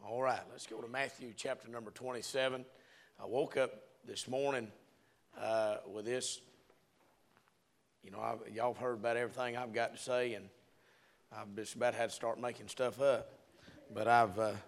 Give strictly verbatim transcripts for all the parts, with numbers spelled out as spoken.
All right, let's go to Matthew chapter number twenty-seven. I woke up this morning uh, with this. You know, I've, y'all have heard about everything I've got to say, and I've just about had to start making stuff up. But I've, uh,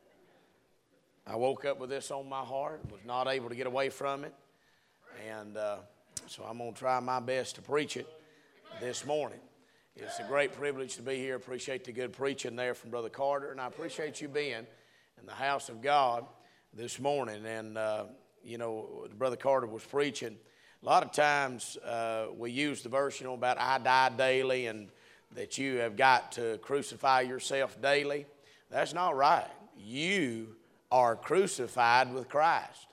I woke up with this on my heart, was not able to get away from it, and uh, so I'm going to try my best to preach it this morning. It's a great privilege to be here. Appreciate the good preaching there from Brother Carter, and I appreciate you being in the house of God this morning. And, uh, you know, Brother Carter was preaching. A lot of times uh, we use the verse, you know, about I die daily and that you have got to crucify yourself daily. That's not right. You are crucified with Christ.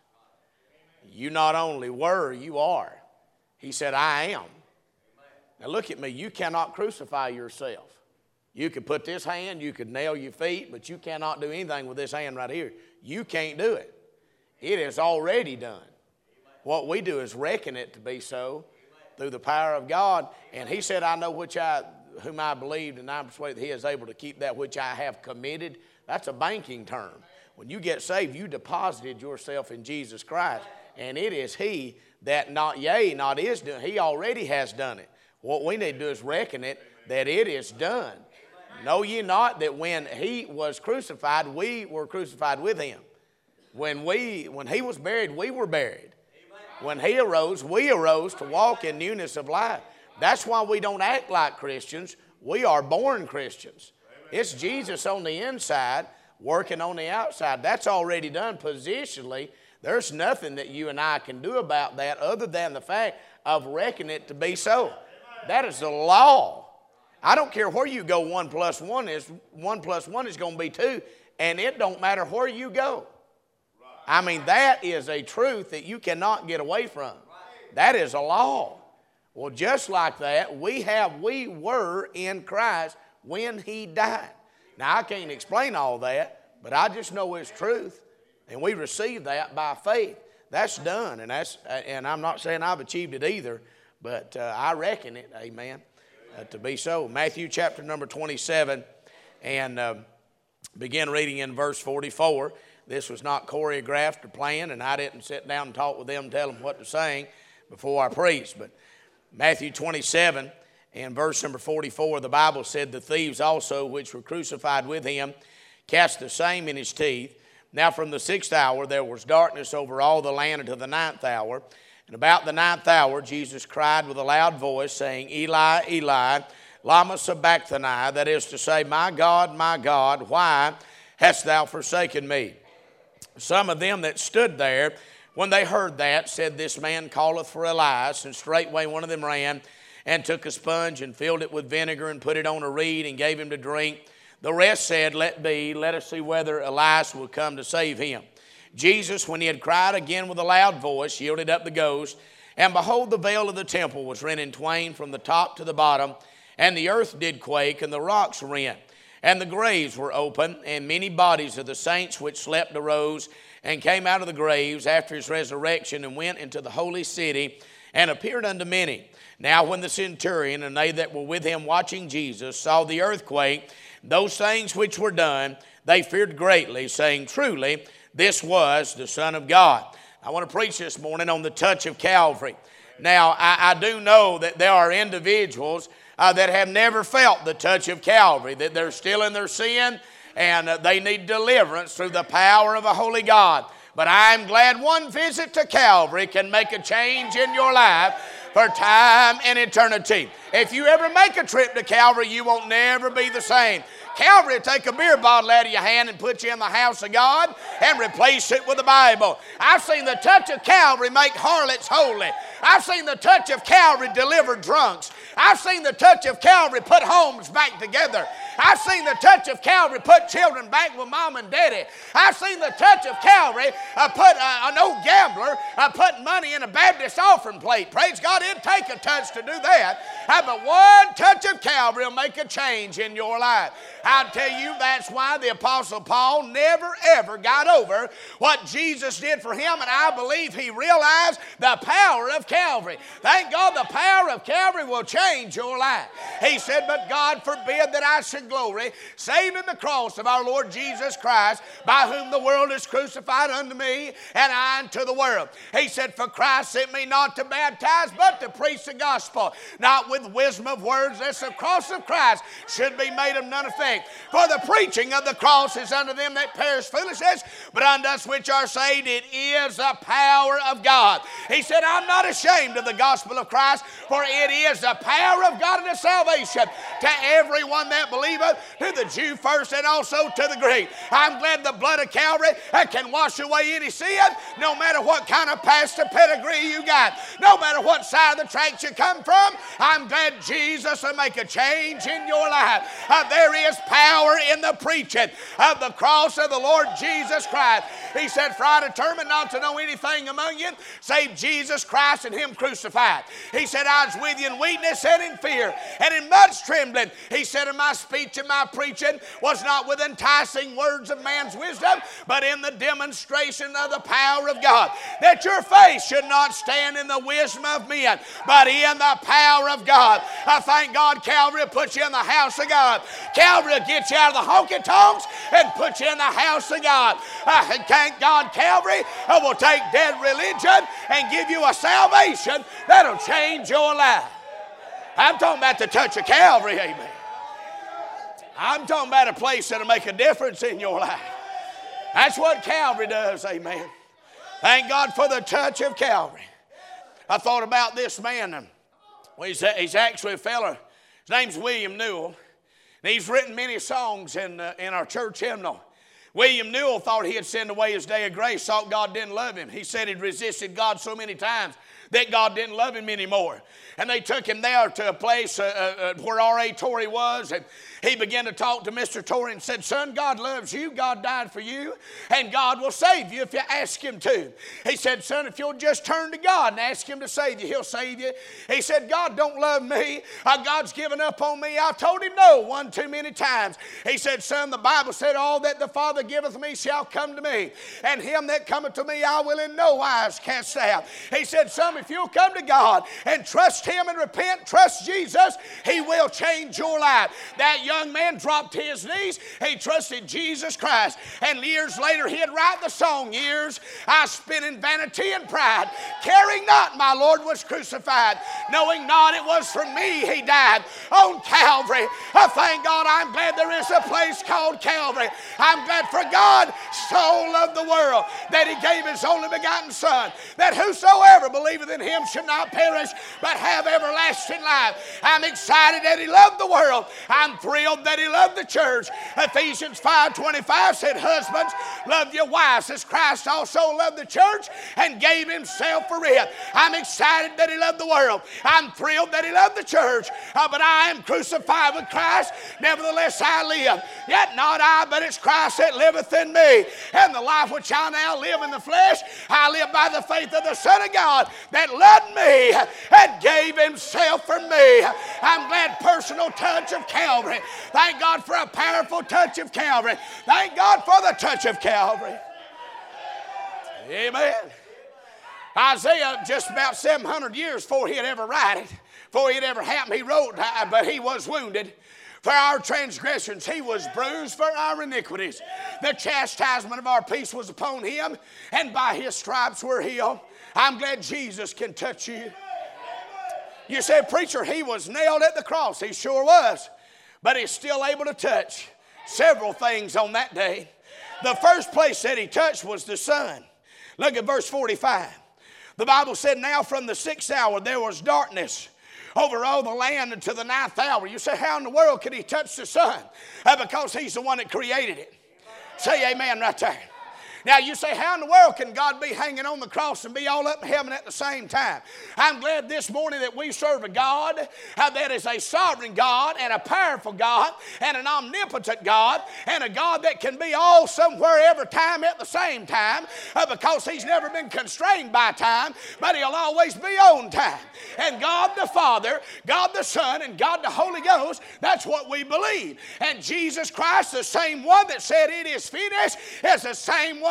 You not only were, you are. He said, I am. Now look at me. You cannot crucify yourself. You could put this hand, you could nail your feet, but you cannot do anything with this hand right here. You can't do it. It is already done. What we do is reckon it to be so through the power of God. And he said, I know which I, whom I believed, and I'm persuaded that he is able to keep that which I have committed. That's a banking term. When you get saved, you deposited yourself in Jesus Christ. And it is he that not yea, not is doing. He already has done it. What we need to do is reckon it that it is done. Know ye not that when he was crucified, we were crucified with him. When we, when he was buried, we were buried. When he arose, we arose to walk in newness of life. That's why we don't act like Christians. We are born Christians. It's Jesus on the inside, working on the outside. That's already done positionally. There's nothing that you and I can do about that other than the fact of reckoning it to be so. That is the law. I don't care where you go, one plus one is one plus one is going to be two, and it don't matter where you go. I mean, that is a truth that you cannot get away from. That is a law. Well, just like that, we have we were in Christ when he died. Now, I can't explain all that, but I just know it's truth, and we receive that by faith. That's done, and that's and I'm not saying I've achieved it either, but uh, I reckon it, amen. Uh, to be so. Matthew chapter number twenty-seven, and uh, begin reading in verse forty-four. This was not choreographed or planned, and I didn't sit down and talk with them and tell them what to sing before I preached. But Matthew twenty-seven and verse number forty-four, the Bible said, the thieves also which were crucified with him cast the same in his teeth. Now from the sixth hour there was darkness over all the land until the ninth hour. And about the ninth hour, Jesus cried with a loud voice, saying, Eli, Eli, lama sabachthani, that is to say, my God, my God, why hast thou forsaken me? Some of them that stood there, when they heard that, said, this man calleth for Elias. And straightway one of them ran and took a sponge and filled it with vinegar and put it on a reed and gave him to drink. The rest said, let be, let us see whether Elias will come to save him. Jesus, when he had cried again with a loud voice, yielded up the ghost. And behold, the veil of the temple was rent in twain from the top to the bottom. And the earth did quake, and the rocks rent. And the graves were open, and many bodies of the saints which slept arose, and came out of the graves after his resurrection, and went into the holy city, and appeared unto many. Now when the centurion and they that were with him watching Jesus saw the earthquake, those things which were done, they feared greatly, saying, truly, this was the Son of God. I want to preach this morning on the touch of Calvary. Now, I, I do know that there are individuals uh, that have never felt the touch of Calvary, that they're still in their sin, and uh, they need deliverance through the power of a holy God. But I'm glad one visit to Calvary can make a change in your life for time and eternity. If you ever make a trip to Calvary, you won't never be the same. Calvary will take a beer bottle out of your hand and put you in the house of God and replace it with the Bible. I've seen the touch of Calvary make harlots holy. I've seen the touch of Calvary deliver drunks. I've seen the touch of Calvary put homes back together. I've seen the touch of Calvary put children back with mom and daddy. I've seen the touch of Calvary uh, put uh, an old gambler uh, put money in a Baptist offering plate. Praise God, it'd take a touch to do that. Uh, but one touch of Calvary will make a change in your life. I'll tell you, that's why the Apostle Paul never, ever got over what Jesus did for him, and I believe he realized the power of Calvary. Thank God the power of Calvary will change your life. He said, but God forbid that I should and glory, save in the cross of our Lord Jesus Christ, by whom the world is crucified unto me, and I unto the world. He said, for Christ sent me not to baptize, but to preach the gospel, not with wisdom of words, lest the cross of Christ should be made of none effect. For the preaching of the cross is unto them that perish foolishness, but unto us which are saved it is the power of God. He said, I'm not ashamed of the gospel of Christ, for it is the power of God unto salvation to everyone that believeth, to the Jew first and also to the Greek. I'm glad the blood of Calvary can wash away any sin, no matter what kind of past or pedigree you got, no matter what side of the tracks you come from. I'm glad Jesus will make a change in your life. Uh, there is power in the preaching of the cross of the Lord Jesus Christ. He said, for I determined not to know anything among you save Jesus Christ and Him crucified. He said, I was with you in weakness and in fear and in much trembling. He said, and my speech and my preaching was not with enticing words of man's wisdom, but in the demonstration of the power of God, that your faith should not stand in the wisdom of men, but in the power of God. I thank God Calvary will put you in the house of God. Calvary will get you out of the honky-tonks and put you in the house of God. I thank God Calvary will take dead religion and give you a salvation that'll change your life. I'm talking about the touch of Calvary, amen. I'm talking about a place that'll make a difference in your life. That's what Calvary does, amen. Thank God for the touch of Calvary. I thought about this man. Well, he's, he's actually a fella. His name's William Newell. And he's written many songs in, uh, in our church hymnal. William Newell thought he had sinned away his day of grace, thought God didn't love him. He said he'd resisted God so many times that God didn't love him anymore. And they took him there to a place uh, uh, where R A Torrey was, and he began to talk to Mister Torrey and said, son, God loves you, God died for you, and God will save you if you ask Him to. He said, son, if you'll just turn to God and ask Him to save you, He'll save you. He said, God don't love me. Uh, God's given up on me. I told him no one too many times. He said, son, the Bible said, all that the Father giveth me shall come to me, and him that cometh to me I will in no wise cast out. He said, son, if you'll come to God and trust Him and repent, trust Jesus, He will change your life. That young man dropped to his knees. He trusted Jesus Christ. And years later, he'd write the song, years I spent in vanity and pride, caring not my Lord was crucified, knowing not it was for me He died on Calvary. I thank God I'm glad there is a place called Calvary. I'm glad for God so loved the world that He gave His only begotten Son, that whosoever believeth in Him should not perish but have everlasting life. I'm excited that He loved the world. I'm thrilled that He loved the church. Ephesians five twenty-five said, husbands, love your wives as Christ also loved the church and gave Himself for it. I'm excited that He loved the world. I'm thrilled that He loved the church. Uh, but I am crucified with Christ. Nevertheless I live. Yet not I, but it's Christ that liveth in me. And the life which I now live in the flesh, I live by the faith of the Son of God that loved me and gave Himself for me. I'm glad personal touch of Calvary. Thank God for a powerful touch of Calvary. Thank God for the touch of Calvary. Amen. Isaiah, just about seven hundred years before he had ever write it, before it ever happened, he wrote, but He was wounded for our transgressions, He was bruised for our iniquities. The chastisement of our peace was upon Him, and by His stripes we're healed. I'm glad Jesus can touch you. You say, preacher, He was nailed at the cross. He sure was. But He's still able to touch several things on that day. The first place that He touched was the sun. Look at verse forty-five. The Bible said, now from the sixth hour there was darkness over all the land until the ninth hour. You say, how in the world could He touch the sun? Uh, because He's the one that created it. Say amen right there. Now you say, how in the world can God be hanging on the cross and be all up in heaven at the same time? I'm glad this morning that we serve a God uh, that is a sovereign God and a powerful God and an omnipotent God and a God that can be all somewhere every time at the same time uh, because He's never been constrained by time, but He'll always be on time. And God the Father, God the Son, and God the Holy Ghost, that's what we believe. And Jesus Christ, the same one that said it is finished, is the same one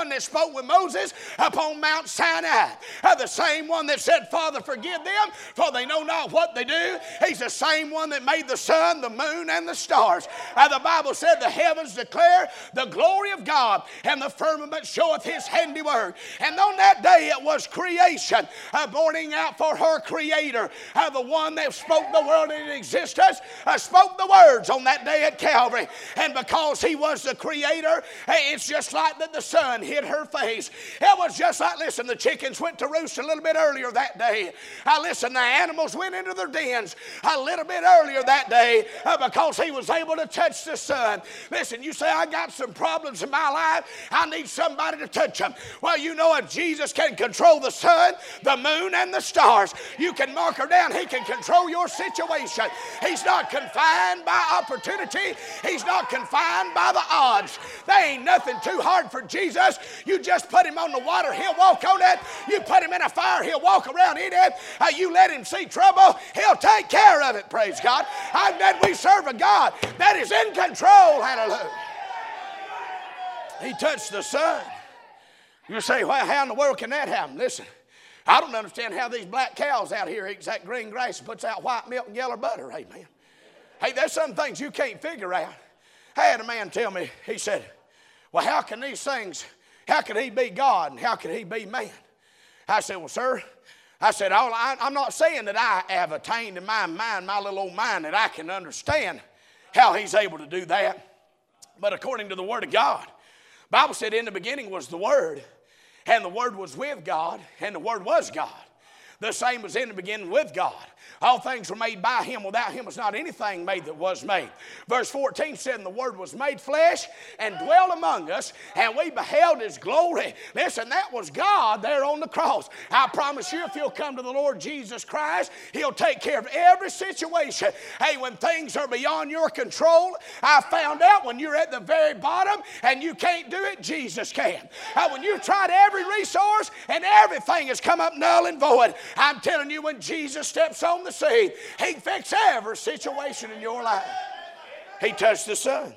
one that spoke with Moses upon Mount Sinai. Uh, the same one that said, Father, forgive them, for they know not what they do. He's the same one that made the sun, the moon, and the stars. Uh, the Bible said the heavens declare the glory of God, and the firmament showeth his handiwork. And on that day it was creation uh, mourning out for her creator. Uh, the one that spoke the world into existence uh, spoke the words on that day at Calvary. And because he was the creator, hey, it's just like that the sun hid her face. It was just like, listen, the chickens went to roost a little bit earlier that day. Uh, listen, the animals went into their dens a little bit earlier that day uh, because he was able to touch the sun. Listen, you say, I got some problems in my life. I need somebody to touch them. Well, you know, if Jesus can control the sun, the moon, and the stars, you can mark her down. He can control your situation. He's not confined by opportunity. He's not confined by the odds. There ain't nothing too hard for Jesus. You just put him on the water, he'll walk on it. You put him in a fire, he'll walk around in it. Uh, you let him see trouble, he'll take care of it, praise God. I'm glad we serve a God that is in control, hallelujah. He touched the sun. You say, well, how in the world can that happen? Listen, I don't understand how these black cows out here eat that green grass and puts out white milk and yellow butter, amen. Hey, there's some things you can't figure out. I had a man tell me, he said, well, how can these things, how can he be God and how can he be man? I said, well, sir, I said, I, I'm not saying that I have attained in my mind, my little old mind, that I can understand how he's able to do that. But according to the Word of God, the Bible said in the beginning was the Word, and the Word was with God, and the Word was God. The same was in the beginning with God. All things were made by him. Without him was not anything made that was made. Verse fourteen said, and the Word was made flesh and dwelt among us, and we beheld his glory. Listen, that was God there on the cross. I promise you, if you'll come to the Lord Jesus Christ, he'll take care of every situation. Hey, when things are beyond your control, I found out when you're at the very bottom and you can't do it, Jesus can. Uh, when you've tried every resource and everything has come up null and void, I'm telling you, when Jesus steps on the scene, he fixes every situation in your life. He touched the sun.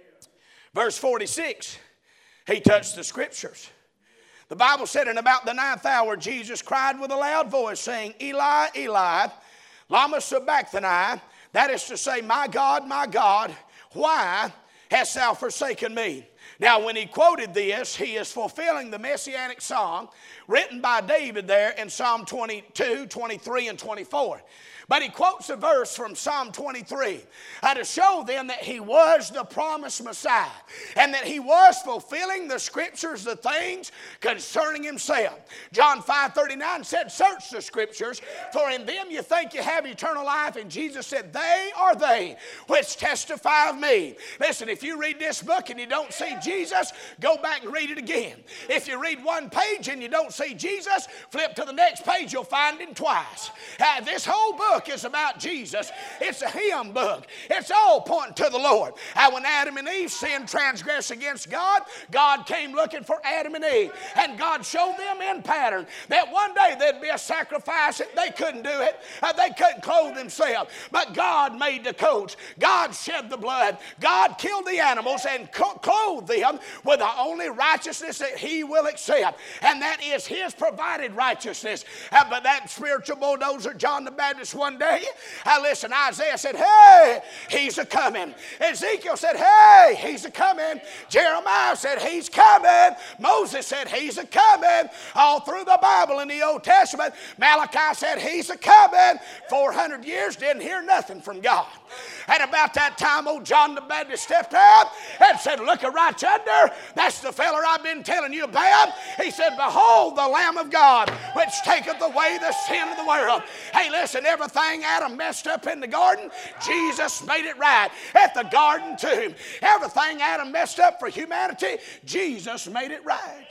Verse forty-six, he touched the scriptures. The Bible said, in about the ninth hour, Jesus cried with a loud voice, saying, Eli, Eli, lama sabachthani. That is to say, my God, my God, why hast thou forsaken me? Now, when he quoted this, he is fulfilling the messianic song written by David there in Psalm twenty-two, twenty-three, and twenty-four. But he quotes a verse from Psalm twenty-three uh, to show them that he was the promised Messiah and that he was fulfilling the scriptures, the things concerning himself. John five thirty-nine said, search the scriptures, for in them you think you have eternal life. And Jesus said, they are they which testify of me. Listen, if you read this book and you don't see Jesus, go back and read it again. If you read one page and you don't see Jesus, flip to the next page, you'll find him twice. Uh, this whole book is about Jesus. It's a hymn book. It's all pointing to the Lord. And when Adam and Eve sinned, transgressed against God, God came looking for Adam and Eve. And God showed them in pattern that one day there'd be a sacrifice. They couldn't do it. Uh, they couldn't clothe themselves. But God made the coats. God shed the blood. God killed the animals and co- clothed them with the only righteousness that he will accept. And that is his provided righteousness. Uh, but that spiritual bulldozer, John the Baptist, one day, uh, listen, Isaiah said, hey, he's a-coming. Ezekiel said, hey, he's a-coming. Jeremiah said, he's coming. Moses said, he's a-coming. All through the Bible in the Old Testament, Malachi said, he's a-coming. four hundred years, didn't hear nothing from God. And about that time, old John the Baptist stepped out and said, look right yonder, that's the feller I've been telling you about. He said, behold the Lamb of God, which taketh away the sin of the world. Hey, listen, everything Adam messed up in the garden, Jesus made it right at the garden tomb. Everything Adam messed up for humanity, Jesus made it right.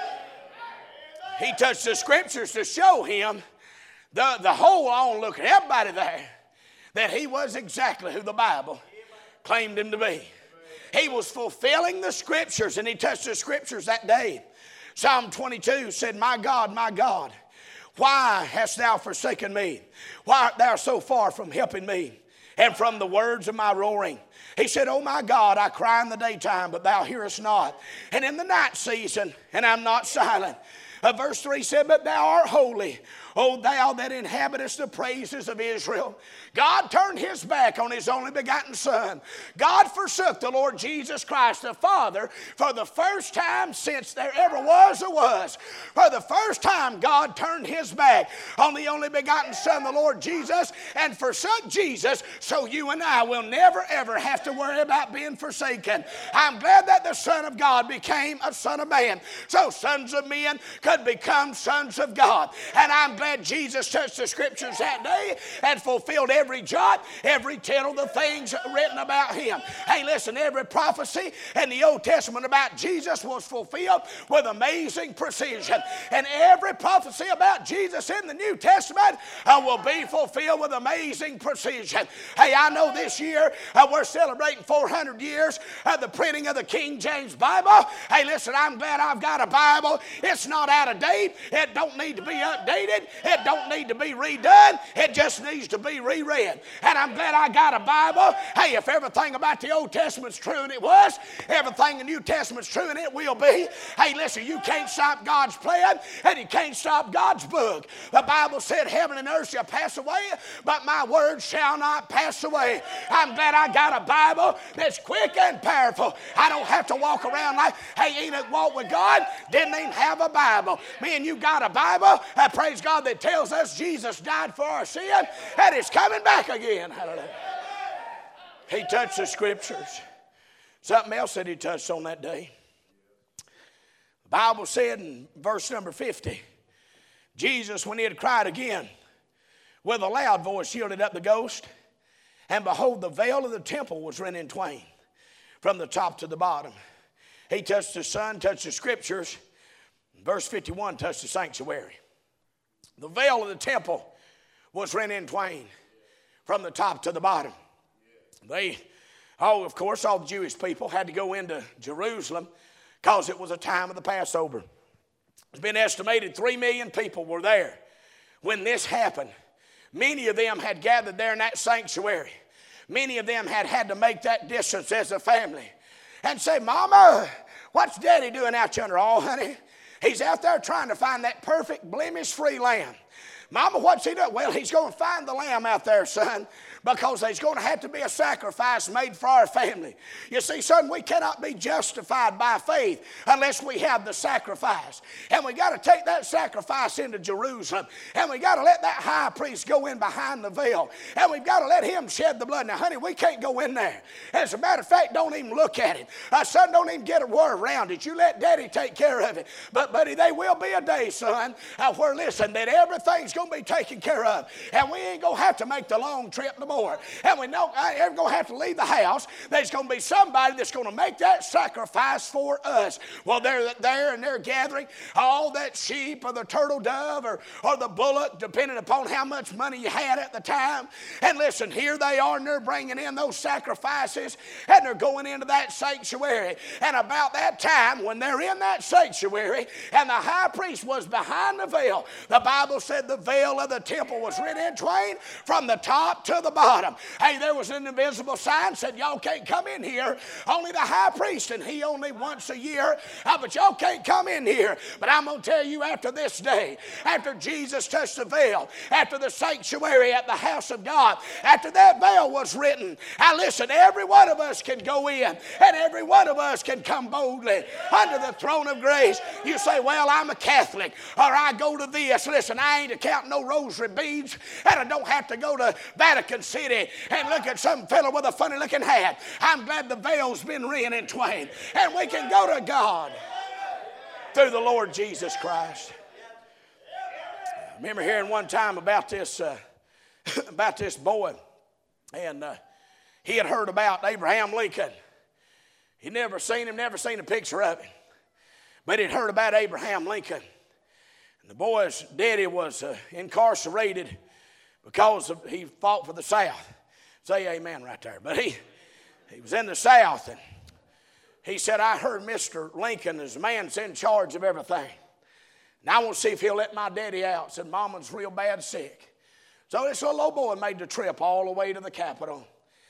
He touched the scriptures to show him, the, the whole onlooker, everybody there, that he was exactly who the Bible claimed him to be. He was fulfilling the scriptures, and he touched the scriptures that day. Psalm twenty-two said, my God, my God, why hast thou forsaken me? Why art thou so far from helping me? and from the words of my roaring. He said, oh my God, I cry in the daytime, but thou hearest not. And in the night season, and I'm not silent. Uh, verse three said, but thou art holy, O thou that inhabitest the praises of Israel. God turned his back on his only begotten Son. God forsook the Lord Jesus Christ, the Father, for the first time since there ever was or was. For the first time, God turned his back on the only begotten Son, the Lord Jesus, and forsook Jesus, so you and I will never, ever have to worry about being forsaken. I'm glad that the Son of God became a son of man, so sons of men could become sons of God. And I'm glad Jesus touched the scriptures that day and fulfilled every jot, every tittle of the things written about him. Hey, listen, every prophecy in the Old Testament about Jesus was fulfilled with amazing precision. And every prophecy about Jesus in the New Testament uh, will be fulfilled with amazing precision. Hey, I know this year uh, we're celebrating four hundred years of the printing of the King James Bible. Hey, listen, I'm glad I've got a Bible. It's not out of date. It don't need to be updated. It don't need to be redone. It just needs to be reread. And I'm glad I got a Bible. Hey, if everything about the Old Testament's true, and it was, everything in the New Testament's true, and it will be. Hey, listen, you can't stop God's plan, and you can't stop God's book. The Bible said heaven and earth shall pass away, but my word shall not pass away. I'm glad I got a Bible that's quick and powerful. I don't have to walk around like, hey, Enoch walked with God, didn't even have a Bible. Me and you got a Bible, uh, praise God, that tells us Jesus died for our sin and is coming back again. Hallelujah. He touched the scriptures. Something else that he touched on that day. The Bible said in verse number fifty, Jesus, when he had cried again, with a loud voice yielded up the ghost, and behold, the veil of the temple was rent in twain from the top to the bottom. He touched the Son, touched the scriptures. Verse fifty-one touched the sanctuary. The veil of the temple was rent in twain from the top to the bottom. They, oh, of course, all the Jewish people had to go into Jerusalem because it was a time of the Passover. It's been estimated three million people were there when this happened. Many of them had gathered there in that sanctuary. Many of them had had to make that distance as a family and say, Mama, what's Daddy doing out yonder? Oh, honey, he's out there trying to find that perfect blemish-free lamb. Mama, what's he doing? Well, he's going to find the lamb out there, son, because there's going to have to be a sacrifice made for our family. You see, son, we cannot be justified by faith unless we have the sacrifice. And we got to take that sacrifice into Jerusalem. And we got to let that high priest go in behind the veil. And we've got to let him shed the blood. Now, honey, we can't go in there. As a matter of fact, don't even look at it. Uh, son, don't even get a word around it. You let Daddy take care of it. But, buddy, there will be a day, son, uh, where, listen, that everything's going to be taken care of. And we ain't going to have to make the long trip no more. And we know I ain't going to have to leave the house. There's going to be somebody that's going to make that sacrifice for us. Well, they're there and they're gathering all that sheep or the turtle dove or, or the bullock, depending upon how much money you had at the time. And listen, here they are and they're bringing in those sacrifices and they're going into that sanctuary. And about that time, when they're in that sanctuary and the high priest was behind the veil, the Bible said the veil of the temple was rent in twain from the top to the bottom. Hey, there was an invisible sign said y'all can't come in here. Only the high priest, and he only once a year. Uh, but y'all can't come in here. But I'm going to tell you, after this day, after Jesus touched the veil, after the sanctuary at the house of God, after that veil was written, now listen, every one of us can go in and every one of us can come boldly under the throne of grace. You say, well, I'm a Catholic or I go to this. Listen, I ain't counting no rosary beads and I don't have to go to Vatican City and look at some fellow with a funny looking hat. I'm glad the veil's been rent in twain and we can go to God through the Lord Jesus Christ. I remember hearing one time about this uh, about this boy, and uh, he had heard about Abraham Lincoln. He'd never seen him, never seen a picture of him, but he'd heard about Abraham Lincoln. And the boy's daddy was uh, incarcerated because of, he fought for the South. Say amen right there. But he, he was in the South, and he said, I heard Mister Lincoln is the man that's in charge of everything. And I want to see if he'll let my daddy out. Said, Mama's real bad sick. So this little old boy made the trip all the way to the Capitol.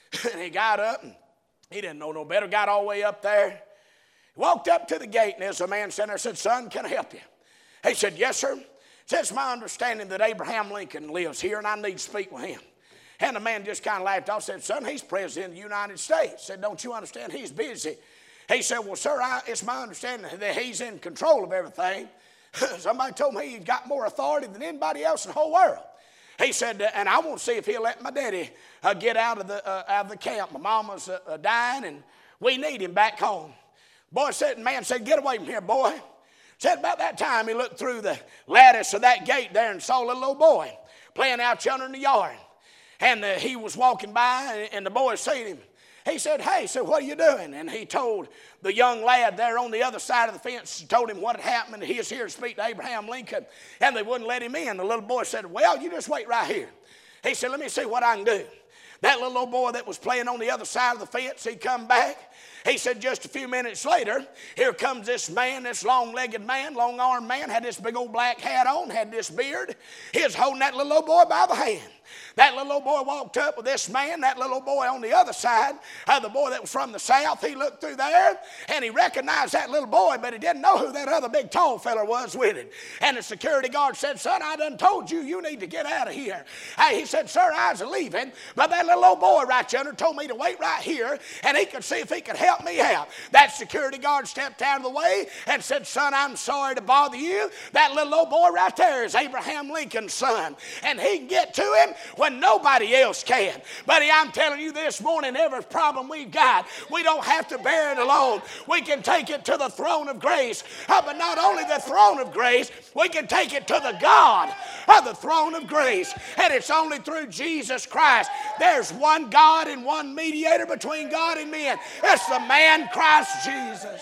And he got up, and he didn't know no better, got all the way up there. He walked up to the gate, and there's a man sitting there and said, "Son, can I help you?" He said, "Yes, sir." He said, "It's my understanding that Abraham Lincoln lives here, and I need to speak with him." And the man just kind of laughed off, said, "Son, he's president of the United States." Said, "Don't you understand? He's busy." He said, "Well, sir, I, it's my understanding that he's in control of everything. Somebody told me he's got more authority than anybody else in the whole world." He said, "And I want to see if he'll let my daddy uh, get out of the uh, out of the camp. My mama's uh, uh, dying, and we need him back home." Boy said, man said, "Get away from here, boy." Said about that time he looked through the lattice of that gate there and saw a little old boy playing out yonder in the yard. And uh, he was walking by, and, and the boy seen him. He said, "Hey," said, "what are you doing?" And he told the young lad there on the other side of the fence, told him what had happened, and he was here to speak to Abraham Lincoln, and they wouldn't let him in. The little boy said, "Well, you just wait right here." He said, "Let me see what I can do." That little old boy that was playing on the other side of the fence, he come back. He said just a few minutes later, here comes this man, this long-legged man, long-armed man, had this big old black hat on, had this beard. He was holding that little old boy by the hand. That little old boy walked up with this man, that little old boy on the other side, uh, the boy that was from the south. He looked through there, and he recognized that little boy, but he didn't know who that other big tall fella was with him. And the security guard said, "Son, I done told you, you need to get out of here." Hey, he said, "Sir, I was leaving, but that little old boy right yonder told me to wait right here, and he could see if he could help me out." That security guard stepped out of the way and said, "Son, I'm sorry to bother you. That little old boy right there is Abraham Lincoln's son, and he can get to him when nobody else can." Buddy, I'm telling you this morning, every problem we've got, we don't have to bear it alone. We can take it to the throne of grace. Uh, but not only the throne of grace, we can take it to the God of the throne of grace. And it's only through Jesus Christ. There's one God and one mediator between God and men. It's the man Christ Jesus.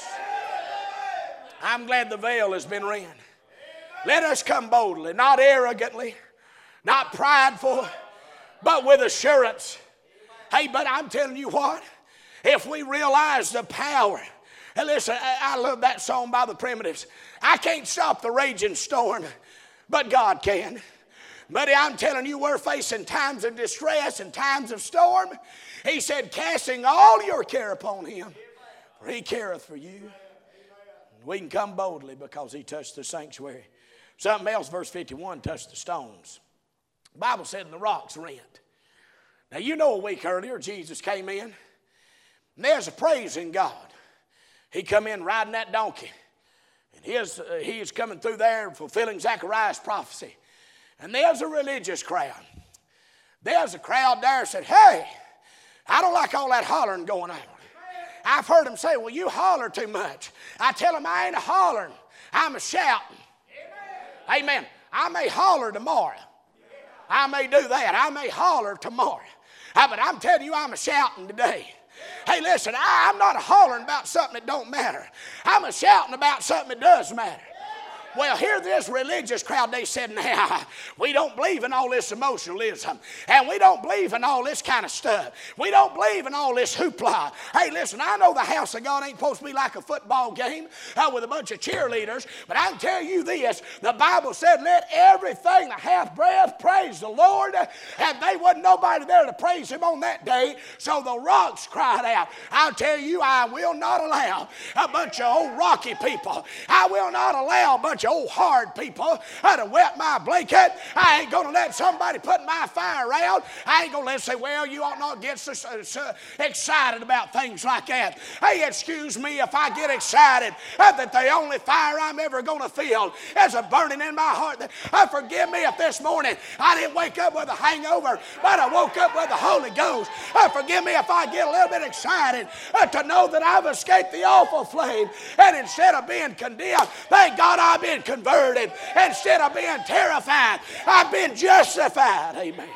I'm glad the veil has been rent. Let us come boldly, not arrogantly, not prideful, but with assurance. Hey, but I'm telling you what, if we realize the power, and listen, I, I love that song by the Primitives. I can't stop the raging storm, but God can. Buddy, I'm telling you, we're facing times of distress and times of storm. He said, "Casting all your care upon him, for he careth for you." We can come boldly because he touched the sanctuary. Something else, verse fifty-one, touched the stones. The Bible said, "And the rocks rent." Now, you know, a week earlier, Jesus came in, and there's a praising God. He come in riding that donkey, and he is, uh, he is coming through there fulfilling Zechariah's prophecy. And there's a religious crowd. There's a crowd there that said, "Hey, I don't like all that hollering going on." I've heard them say, "Well, you holler too much." I tell them, I ain't a hollering, I'm a shouting. Amen. Amen. I may holler tomorrow. I may do that. I may holler tomorrow. Uh, but I'm telling you, I'm a shouting today. Hey, listen, I, I'm not a hollering about something that don't matter. I'm a shouting about something that does matter. Well, here this religious crowd, they said, "Now, we don't believe in all this emotionalism, and we don't believe in all this kind of stuff. We don't believe in all this hoopla." Hey, listen, I know the house of God ain't supposed to be like a football game uh, with a bunch of cheerleaders, but I can tell you this, the Bible said, "Let everything that hath breath praise the Lord," and they wasn't nobody there to praise him on that day, so the rocks cried out. I'll tell you, I will not allow a bunch of old rocky people. I will not allow a bunch of old hard people uh, to wet my blanket. I ain't going to let somebody put my fire out. I ain't going to let them say, "Well, you ought not get so, so, so excited about things like that." Hey, excuse me if I get excited uh, that the only fire I'm ever going to feel is a burning in my heart. Uh, forgive me if this morning I didn't wake up with a hangover, but I woke up with the Holy Ghost. Uh, forgive me if I get a little bit excited uh, to know that I've escaped the awful flame, and instead of being condemned, thank God I've been converted. Instead of being terrified, I've been justified. Amen.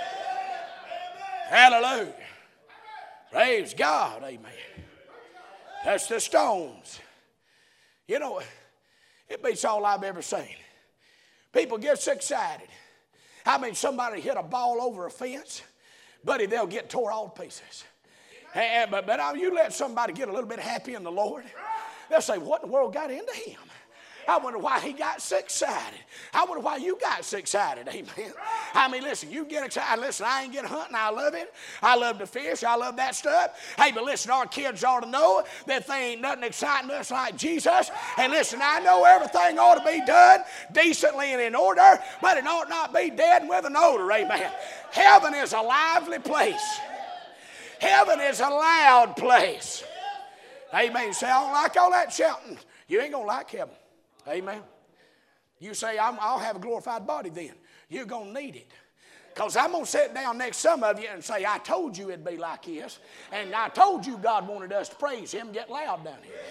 Hallelujah. Praise God. Amen. That's the stones. You know, it beats all I've ever seen. People get so excited. I mean, somebody hit a ball over a fence, buddy, they'll get tore all to pieces. And, but, but you let somebody get a little bit happy in the Lord, they'll say, "What in the world got into him?" I wonder why he got so excited. I wonder why you got so excited, amen. I mean, listen, you get excited. Listen, I ain't get hunting. I love it. I love to fish. I love that stuff. Hey, but listen, our kids ought to know that there ain't nothing exciting us like Jesus. And listen, I know everything ought to be done decently and in order, but it ought not be dead and with an odor, amen. Heaven is a lively place. Heaven is a loud place. Amen. You say, I don't like all that shouting. You ain't going to like heaven. Amen. You say, I'm, I'll have a glorified body then. You're going to need it. Because I'm going to sit down next to some of you and say, I told you it'd be like this. And I told you God wanted us to praise him. Get loud down here.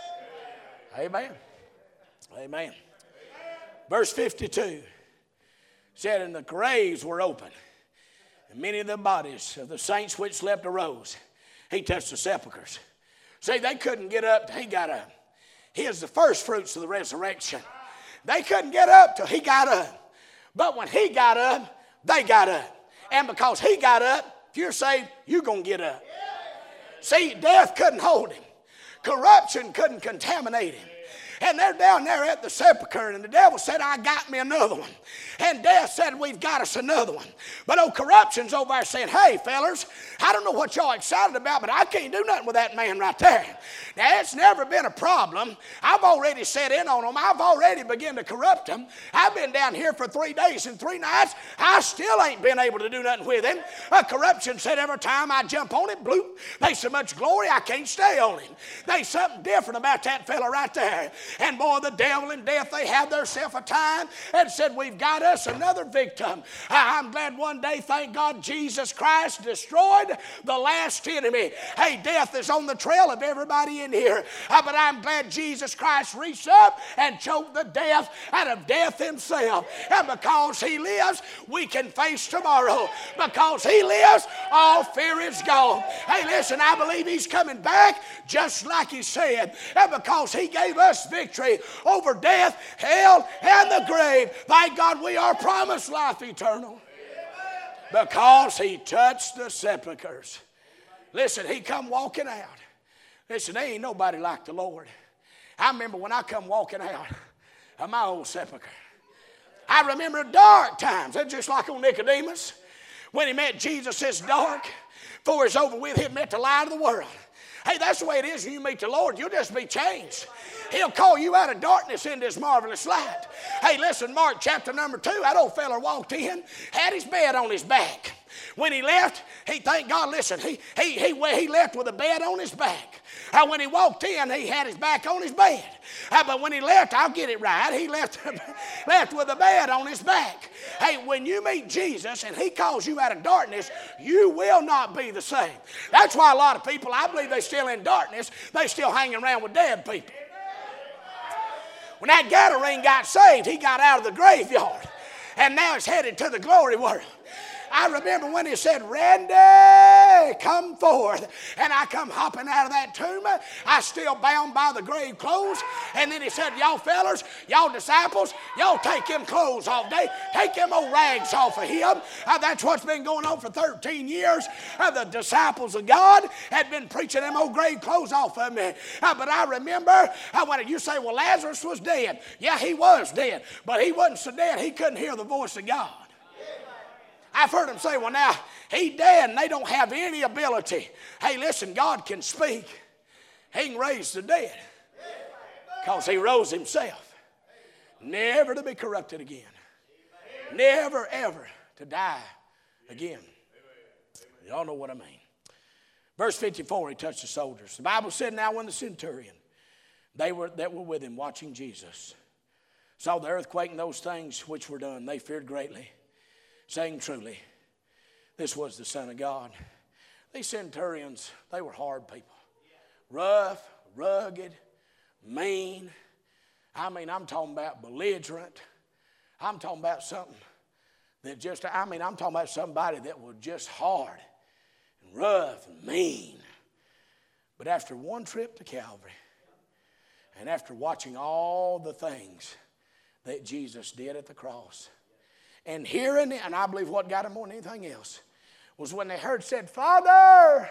Amen. Amen. Amen. Verse fifty-two said, and the graves were open. And many of the bodies of the saints which slept arose. He touched the sepulchres. See, they couldn't get up till he got up. Here's the first fruits of the resurrection. They couldn't get up till he got up. But when he got up, they got up. And because he got up, if you're saved, you're going to get up. See, death couldn't hold him. Corruption couldn't contaminate him. And they're down there at the sepulcher, and the devil said, I got me another one. And death said, we've got us another one. But old corruption's over there saying, hey, fellas, I don't know what y'all excited about, but I can't do nothing with that man right there. Now, it's never been a problem. I've already set in on them. I've already begun to corrupt them. I've been down here for three days and three nights. I still ain't been able to do nothing with him. Uh, corruption said every time I jump on it, bloop, there's so much glory I can't stay on him. There's something different about that fella right there. And boy, the devil and death, they had theirself a time and said, we've got us another victim. I'm glad one day, thank God, Jesus Christ destroyed the last enemy. Hey, death is on the trail of everybody in here. Uh, but I'm glad Jesus Christ reached up and choked the death out of death himself. And because he lives, we can face tomorrow. Because he lives, all fear is gone. Hey, listen, I believe he's coming back just like he said. And because he gave us victory over death, hell, and the grave, thank God we are promised life eternal. Because he touched the sepulchres. Listen, he come walking out. Listen, there ain't nobody like the Lord. I remember when I come walking out of my old sepulcher. I remember dark times. That's just like on Nicodemus. When he met Jesus, it's dark. Before it's over with, he met the light of the world. Hey, that's the way it is when you meet the Lord. You'll just be changed. He'll call you out of darkness into his marvelous light. Hey, listen, Mark chapter number two, that old fella walked in, had his bed on his back. When he left, he, thank God, listen, he, he, he, he left with a bed on his back. Uh, when he walked in, he had his back on his bed. Uh, but when he left, I'll get it right, he left, left with a bed on his back. Hey, when you meet Jesus and he calls you out of darkness, you will not be the same. That's why a lot of people, I believe they're still in darkness, they're still hanging around with dead people. When that Gadarene got saved, he got out of the graveyard. And now he's headed to the glory world. I remember when he said, Randy, come forth. And I come hopping out of that tomb. I still bound by the grave clothes. And then he said, y'all fellers, y'all disciples, y'all take them clothes off. They, take them old rags off of him. Uh, that's what's been going on for thirteen years. Uh, the disciples of God had been preaching them old grave clothes off of me. Uh, but I remember uh, when you say, well, Lazarus was dead. Yeah, he was dead. But he wasn't so dead he couldn't hear the voice of God. I've heard them say, well, now, he dead and they don't have any ability. Hey, listen, God can speak. He can raise the dead because he rose himself. Never to be corrupted again. Never, ever to die again. Y'all know what I mean. Verse fifty-four, he touched the soldiers. The Bible said, now when the centurion, they were that were with him watching Jesus, saw the earthquake and those things which were done, they feared greatly, saying truly, this was the Son of God. These centurions, they were hard people. Rough, rugged, mean. I mean, I'm talking about belligerent. I'm talking about something that just, I mean, I'm talking about somebody that was just hard and rough and mean. But after one trip to Calvary, and after watching all the things that Jesus did at the cross, and hearing, and I believe what got them more than anything else, was when they heard said, Father,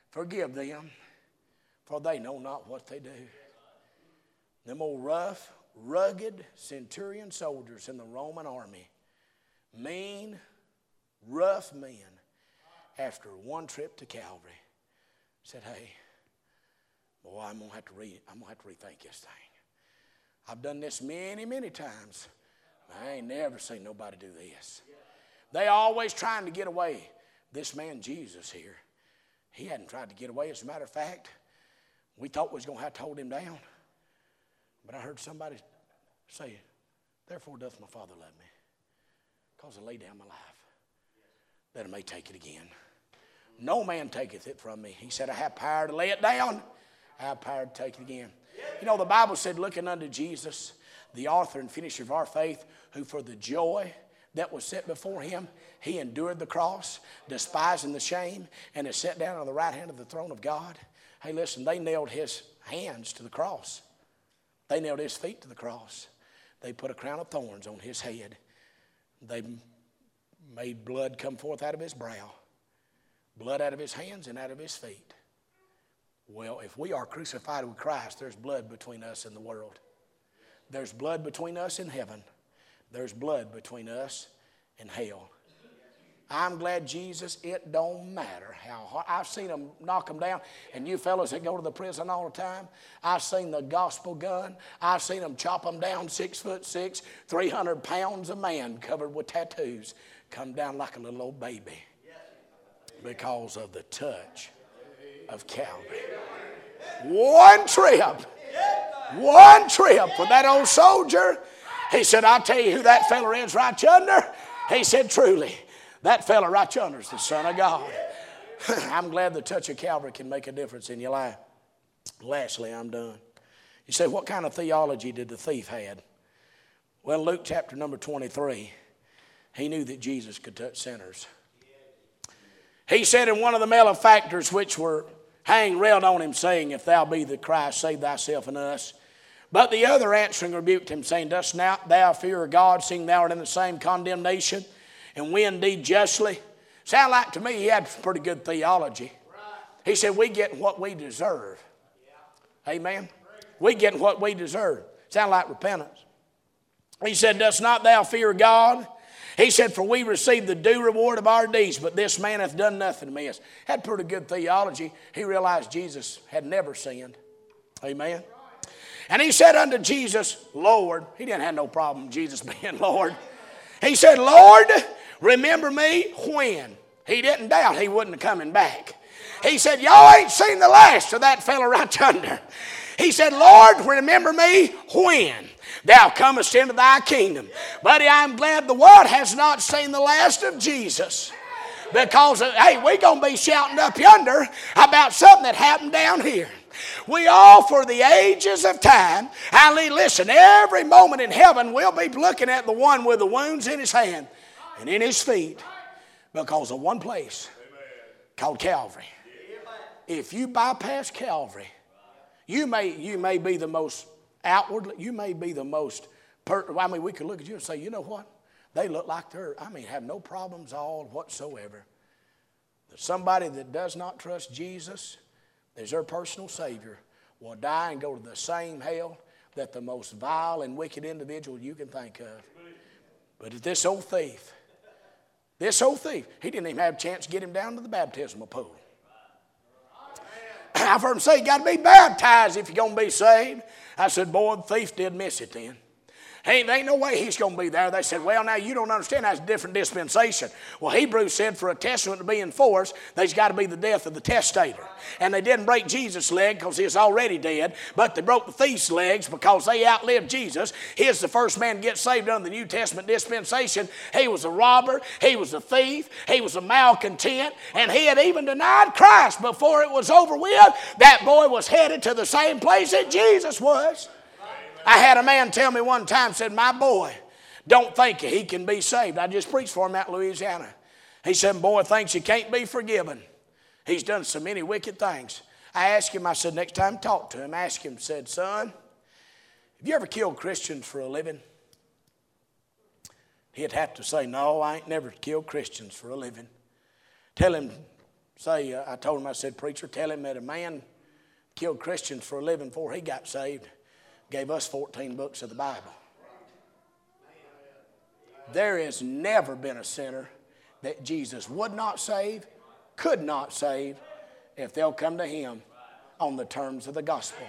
forgive them, for they know not what they do. Them old rough, rugged centurion soldiers in the Roman army. Mean, rough men. After one trip to Calvary, said, hey, boy, I'm going to have to re- I'm going to have to rethink this thing. I've done this many, many times. I ain't never seen nobody do this. They always trying to get away. This man Jesus here, he hadn't tried to get away. As a matter of fact, we thought we was going to have to hold him down. But I heard somebody say, therefore doth my Father love me, because I lay down my life, that I may take it again. No man taketh it from me. He said, I have power to lay it down. I have power to take it again. You know, the Bible said, looking unto Jesus, the author and finisher of our faith, who for the joy that was set before him, he endured the cross, despising the shame, and is set down on the right hand of the throne of God. Hey, listen, they nailed his hands to the cross. They nailed his feet to the cross. They put a crown of thorns on his head. They made blood come forth out of his brow, blood out of his hands and out of his feet. Well, if we are crucified with Christ, there's blood between us and the world. There's blood between us and heaven. There's blood between us and hell. I'm glad Jesus, it don't matter how hard. I've seen them knock them down. And you fellas that go to the prison all the time, I've seen the gospel gun. I've seen them chop them down six foot six, three hundred pounds a man covered with tattoos, come down like a little old baby because of the touch of Calvary. One trip, one trip with that old soldier. He said, I'll tell you who that fella is right yonder. He said, truly, that fella right yonder is the Son of God. I'm glad the touch of Calvary can make a difference in your life. Lastly, I'm done. You say, what kind of theology did the thief had? Well, Luke chapter number twenty-three, he knew that Jesus could touch sinners. He said in one of the malefactors which were hanging railed on him, saying, if thou be the Christ, save thyself and us. But the other answering rebuked him, saying, dost not thou fear God, seeing thou art in the same condemnation, and we indeed justly? Sound like to me he had pretty good theology. He said, we get what we deserve. Amen. We get what we deserve. Sound like repentance. He said, dost not thou fear God? He said, for we receive the due reward of our deeds, but this man hath done nothing amiss. Had pretty good theology. He realized Jesus had never sinned. Amen. And he said unto Jesus, Lord, he didn't have no problem with Jesus being Lord. He said, Lord, remember me when? He didn't doubt he wasn't coming back. He said, y'all ain't seen the last of that fella right yonder. He said, Lord, remember me when thou comest into thy kingdom. Buddy, I'm glad the world has not seen the last of Jesus. Because, hey, we're going to be shouting up yonder about something that happened down here. We all, for the ages of time, I mean, listen, every moment in heaven we'll be looking at the one with the wounds in his hand and in his feet because of one place called Calvary. If you bypass Calvary, you may you may be the most outwardly, you may be the most, per, I mean, we could look at you and say, you know what? They look like they're, I mean, have no problems all whatsoever. Somebody that does not trust Jesus as their personal Savior will die and go to the same hell that the most vile and wicked individual you can think of. But if this old thief, this old thief, he didn't even have a chance to get him down to the baptismal pool. I've heard him say you got to be baptized if you're going to be saved. I said, boy, the thief did miss it then. Hey, there ain't no way he's going to be there. They said, well, now you don't understand. That's a different dispensation. Well, Hebrews said for a testament to be enforced, there's got to be the death of the testator. And they didn't break Jesus' leg because he was already dead, but they broke the thief's legs because they outlived Jesus. He's the first man to get saved under the New Testament dispensation. He was a robber. He was a thief. He was a malcontent. And he had even denied Christ before it was over with. That boy was headed to the same place that Jesus was. I had a man tell me one time, said, my boy don't think he can be saved. I just preached for him out in Louisiana. He said, boy thinks he can't be forgiven. He's done so many wicked things. I asked him, I said, next time talk to him, ask him, said, son, have you ever killed Christians for a living? He'd have to say, no, I ain't never killed Christians for a living. Tell him, say, uh, I told him, I said, preacher, tell him that a man killed Christians for a living before he got saved. gave us fourteen books of the Bible. There has never been a sinner that Jesus would not save, could not save, if they'll come to him on the terms of the gospel.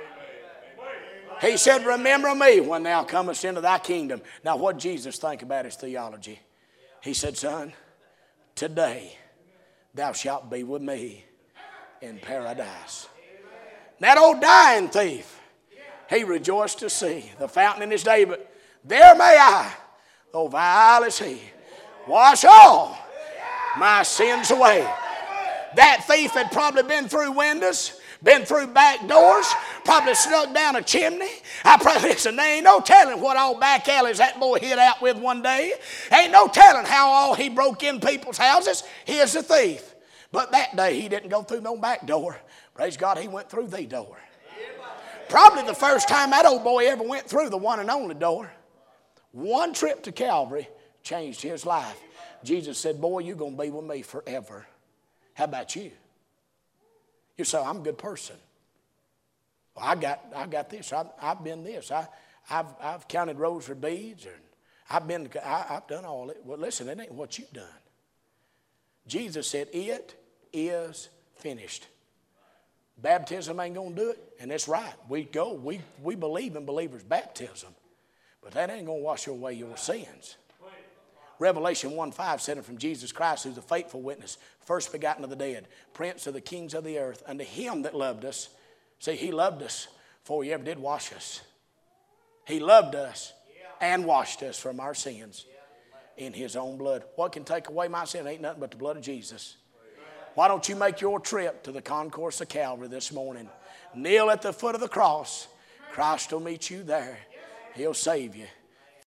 He said, remember me when thou comest into thy kingdom. Now what did Jesus think about his theology? He said, son, today thou shalt be with me in paradise. That old dying thief, he rejoiced to see the fountain in his day, but there may I, though vile as he, wash all my sins away. That thief had probably been through windows, been through back doors, probably snuck down a chimney. I probably listen, there ain't no telling what all back alleys that boy hit out with one day. Ain't no telling how all he broke in people's houses. Here's the thief. But that day he didn't go through no back door. Praise God, he went through the door. Probably the first time that old boy ever went through the one and only door. One trip to Calvary changed his life. Jesus said, boy, you're going to be with me forever. How about you? You say, I'm a good person. Well, I got, I got this. I, I've been this. I, I've, I've counted rosary beads, and I've been. I, I've done all it. Well, listen, it ain't what you've done. Jesus said, "It is finished." Baptism ain't gonna do it, and that's right. We go. We we believe in believers' baptism, but that ain't gonna wash away your sins. Revelation one five said it from Jesus Christ, who's a faithful witness, first begotten of the dead, prince of the kings of the earth, unto him that loved us. See, he loved us before he ever did wash us. He loved us and washed us from our sins in his own blood. What can take away my sin? Ain't nothing but the blood of Jesus. Why don't you make your trip to the concourse of Calvary this morning? Kneel at the foot of the cross. Christ will meet you there. He'll save you.